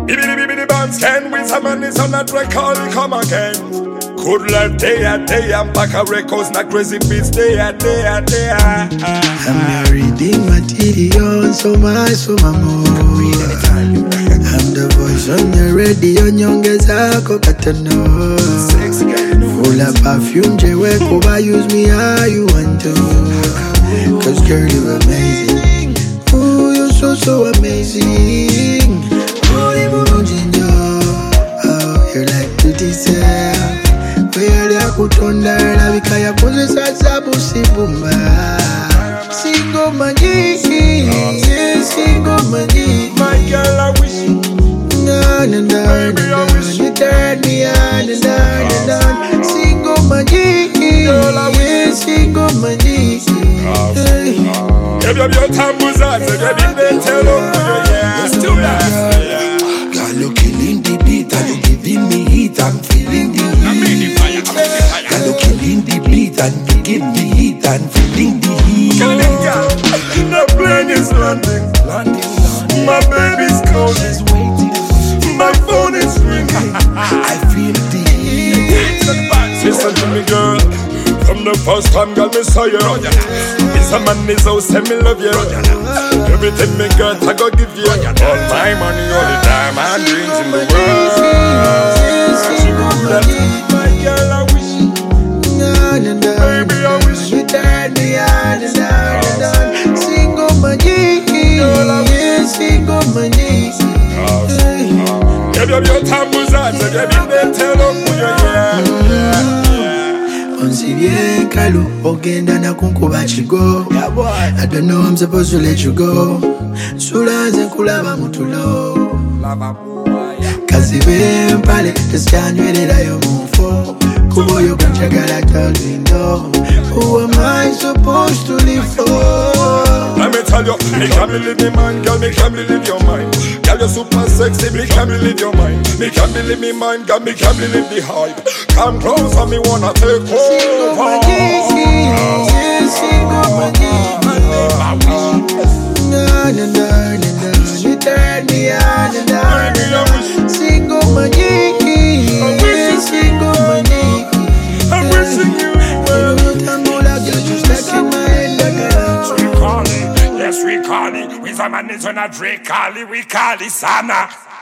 Bibbidi bands can with some man is on that record, come again. Good life day and back a records, not crazy beats day. I'm reading material, so much more. I'm the voice on the radio, nyongeza kokatano. Full of perfume, jewe kuba use me how you want to. Cause girl, you're amazing. Ooh, you're so amazing. Holy Mujinyo, oh, you're like pretty self. Where ya kutonda la vikaya kuze sasa busibumba. Single magi, single magi. My girl, I wish you. Baby, I wish you turn me on and on and on. Single magi, single magi. If your time was out, they tell you, still that. Girl, you killing the beat and you giving me heat. I'm feeling the heat. Girl, you killing the beat and you give me heat. I'm feeling the heat. The plane is landing. My baby's calling. My phone is ringing. I feel the heat. Listen to me, girl. From the first time, girl, me saw you. It's a man, is out, say me love you. Everything me got, I go give you. All my money, all the time, and dreams in the world. My girl, I wish. Baby, I wish. You turn me on and on and on. Single money, single money. If your time was out, so they tell you. Onsi bien kalu, ogenda na kunkuba chigo. I don't know I'm supposed to let you go. Sula nze nkulaba mutulo. Kazibe mpale, tesyanywelerayo mufo. Kuboyo kanchagala tell me no. Who am I supposed to live for? Let me tell you, me can't believe me mind, girl, me can't believe your mind. Girl, you're super sexy, me can't believe your mind. Me can't believe me mind, girl, me can't believe the hype. Come close and me wanna take over. Single money, you turn me on and on and on. Single money, single money. I'm wishing you well. Yes, we call it. With a man is on a Drake, we call it Sana.